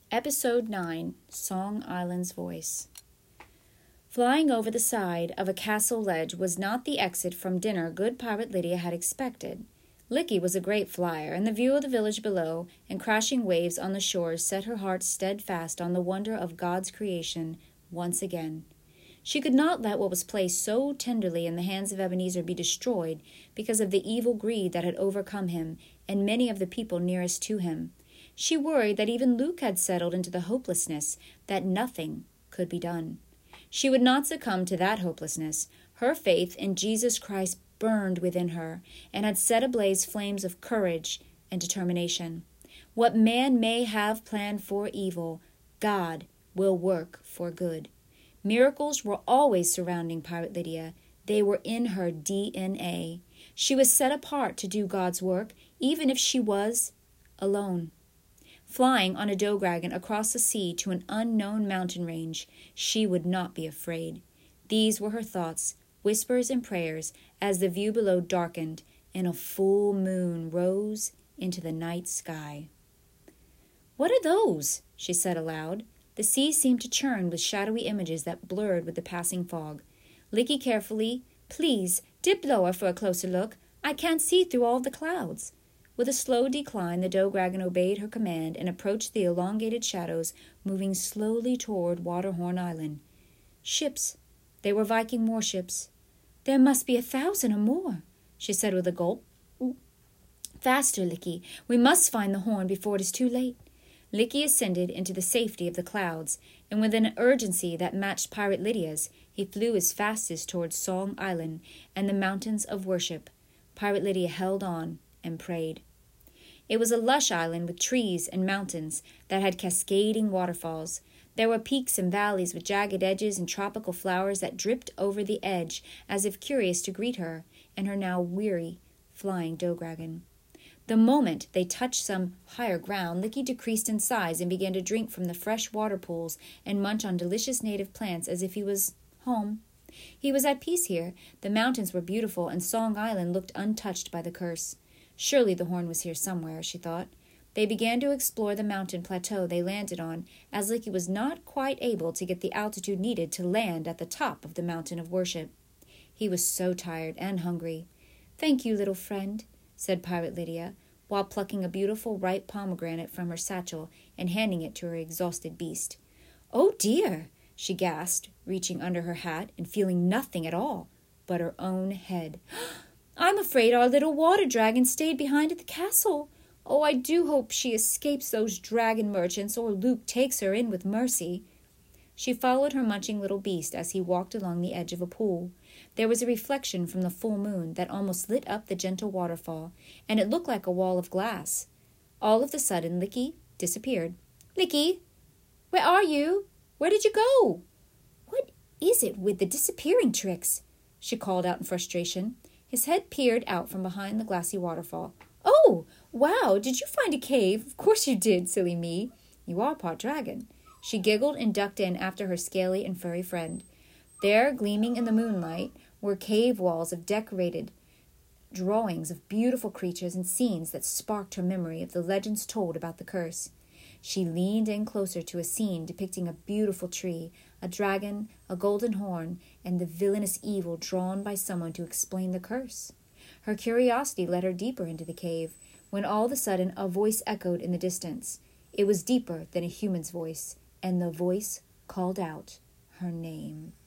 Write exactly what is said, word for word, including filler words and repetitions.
Episode nine, Song Island's Voice. Flying over the side of a castle ledge was not the exit from dinner good Pirate Lydia had expected. Licky was a great flyer, and the view of the village below and crashing waves on the shores set her heart steadfast on the wonder of God's creation once again. She could not let what was placed so tenderly in the hands of Ebenezer be destroyed because of the evil greed that had overcome him and many of the people nearest to him. She worried that even Luke had settled into the hopelessness that nothing could be done. She would not succumb to that hopelessness. Her faith in Jesus Christ burned within her and had set ablaze flames of courage and determination. What man may have planned for evil, God will work for good. Miracles were always surrounding Pirate Lydia. They were in her D N A. She was set apart to do God's work, even if she was alone. Flying on a dough-dragon across the sea to an unknown mountain range, she would not be afraid. These were her thoughts, whispers and prayers, as the view below darkened and a full moon rose into the night sky. "What are those?" she said aloud. The sea seemed to churn with shadowy images that blurred with the passing fog. Licky carefully, "Please, dip lower for a closer look. I can't see through all the clouds." With a slow decline, the dough-dragon obeyed her command and approached the elongated shadows, moving slowly toward Waterhorn Island. Ships. They were Viking warships. "There must be a thousand or more," she said with a gulp. "Faster, Licky. We must find the horn before it is too late." Licky ascended into the safety of the clouds, and with an urgency that matched Pirate Lydia's, he flew as fastest towards Song Island and the mountains of worship. Pirate Lydia held on and prayed. It was a lush island with trees and mountains that had cascading waterfalls. There were peaks and valleys with jagged edges and tropical flowers that dripped over the edge as if curious to greet her and her now weary flying dough-dragon. The moment they touched some higher ground, Licky decreased in size and began to drink from the fresh water pools and munch on delicious native plants as if he was home. He was at peace here. The mountains were beautiful, and Song Island looked untouched by the curse. Surely the horn was here somewhere, she thought. They began to explore the mountain plateau they landed on, as Licky was not quite able to get the altitude needed to land at the top of the mountain of worship. He was so tired and hungry. "Thank you, little friend," said Pirate Lydia, while plucking a beautiful ripe pomegranate from her satchel and handing it to her exhausted beast. "Oh, dear!" she gasped, reaching under her hat and feeling nothing at all but her own head. "I'm afraid our little water dragon stayed behind at the castle. Oh, I do hope she escapes those dragon merchants, or Luke takes her in with mercy." She followed her munching little beast as he walked along the edge of a pool. There was a reflection from the full moon that almost lit up the gentle waterfall, and it looked like a wall of glass. All of a sudden, Licky disappeared. "Licky, where are you? Where did you go? What is it with the disappearing tricks?" she called out in frustration. His head peered out from behind the glassy waterfall. "Oh, wow, did you find a cave? Of course you did, silly me. You are part dragon." She giggled and ducked in after her scaly and furry friend. There, gleaming in the moonlight, were cave walls of decorated drawings of beautiful creatures and scenes that sparked her memory of the legends told about the curse. She leaned in closer to a scene depicting a beautiful tree, a dragon, a golden horn, and the villainous evil drawn by someone to explain the curse. Her curiosity led her deeper into the cave, when all of a sudden a voice echoed in the distance. It was deeper than a human's voice, and the voice called out her name.